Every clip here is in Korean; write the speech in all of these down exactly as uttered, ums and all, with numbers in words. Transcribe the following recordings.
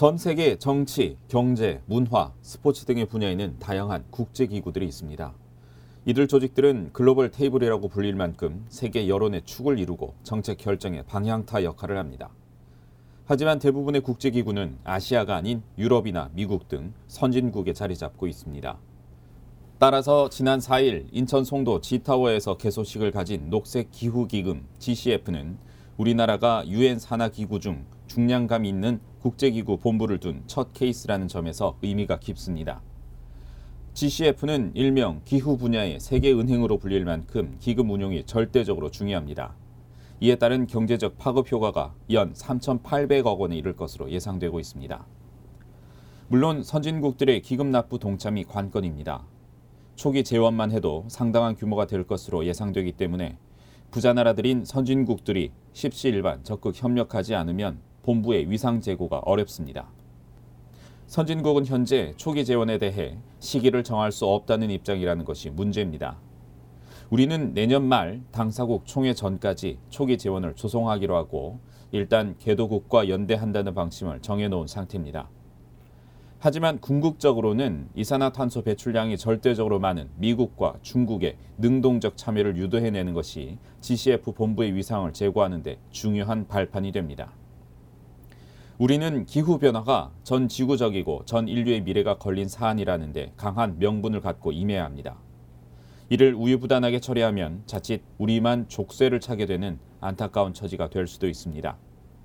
전 세계 정치, 경제, 문화, 스포츠 등의 분야에는 다양한 국제기구들이 있습니다. 이들 조직들은 글로벌 테이블이라고 불릴 만큼 세계 여론의 축을 이루고 정책 결정의 방향타 역할을 합니다. 하지만 대부분의 국제기구는 아시아가 아닌 유럽이나 미국 등 선진국에 자리 잡고 있습니다. 따라서 지난 사 일 인천 송도 지타워에서 개소식을 가진 녹색기후기금 지씨에프는 우리나라가 유엔 산하기구 중 중량감 있는 국제기구 본부를 둔 첫 케이스라는 점에서 의미가 깊습니다. 지씨에프는 일명 기후 분야의 세계은행으로 불릴 만큼 기금 운용이 절대적으로 중요합니다. 이에 따른 경제적 파급 효과가 연 삼천팔백억 원에 이를 것으로 예상되고 있습니다. 물론 선진국들의 기금 납부 동참이 관건입니다. 초기 재원만 해도 상당한 규모가 될 것으로 예상되기 때문에 부자 나라들인 선진국들이 십시일반 적극 협력하지 않으면 본부의 위상 제고가 어렵습니다. 선진국은 현재 초기 재원에 대해 시기를 정할 수 없다는 입장이라는 것이 문제입니다. 우리는 내년 말 당사국 총회 전까지 초기 재원을 조성하기로 하고 일단 개도국과 연대한다는 방침을 정해놓은 상태입니다. 하지만 궁극적으로는 이산화탄소 배출량이 절대적으로 많은 미국과 중국의 능동적 참여를 유도해내는 것이 지씨에프 본부의 위상을 제고하는 데 중요한 발판이 됩니다. 우리는 기후변화가 전 지구적이고 전 인류의 미래가 걸린 사안이라는 데 강한 명분을 갖고 임해야 합니다. 이를 우유부단하게 처리하면 자칫 우리만 족쇄를 차게 되는 안타까운 처지가 될 수도 있습니다.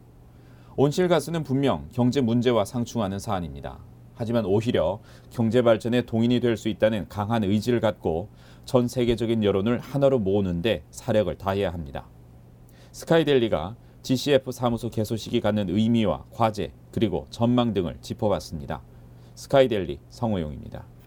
온실가스는 분명 경제 문제와 상충하는 사안입니다. 하지만 오히려 경제 발전에 동인이 될 수 있다는 강한 의지를 갖고 전 세계적인 여론을 하나로 모으는데 사력을 다해야 합니다. 스카이데일리가 지씨에프 사무소 개소식이 갖는 의미와 과제 그리고 전망 등을 짚어봤습니다. 스카이데일리 성호용입니다.